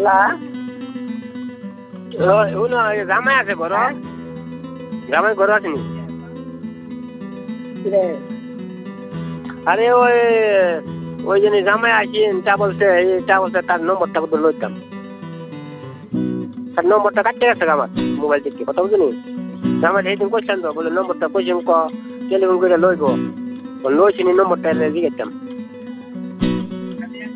শুনো জামাই আছে ঘর জামাই ঘর আছে নি আরে ওই জন্য জামাই আসেন তা বলছে তার নম্বরটা কত লইতাম তার নম্বরটা কাটতে গেছে আমার মোবাইল থেকে কথা বুঝলি জামাই সেইদিন কইছেন তো বলে নম্বরটা কইছেন টেলিফোন করে লইব লইছিনি নম্বরটা জিজ্ঞাসতাম